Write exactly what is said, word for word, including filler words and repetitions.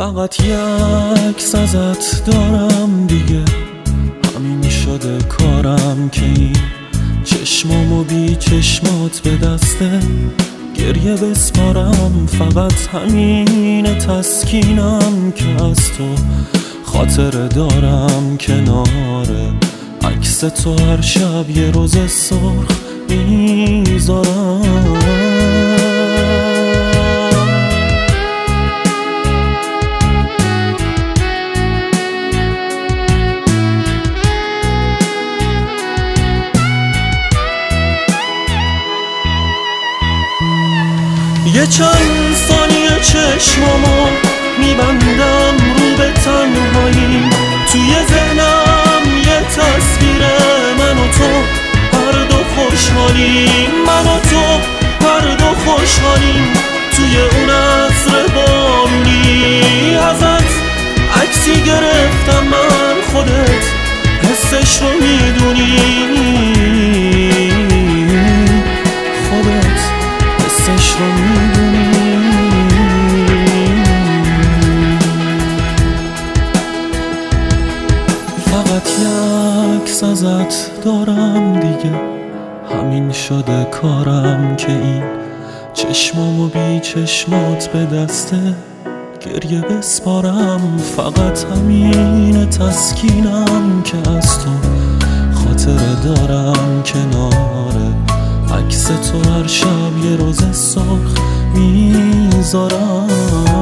فقط یک ازت دارم دیگه، همین شده کارم که این چشمامو بی چشمات به دسته گریه بسپارم. فقط همین تسکینم که از تو خاطره دارم، کناره عکس تو هر شب یه روز سرخ میذارم. یه چند ثانیه چشمامو میبندم رو به تنهایی، توی ذهنم یه تصویر من و تو هر دو خوشحالیم، من و تو هر دو خوشحالیم توی اون عصر بارونی. ازت عکسی گرفتم من، خودت حسش رو میدونی، خودت حسش رو میدونی. فقط یک ازت دارم دیگه، همین شده کارم که این چشمامو بی چشمات به دسته گریه بسپارم. فقط همین تسکینم که از تو خاطره دارم، کناره عکس تو هر شب یه روز سرخ میذارم.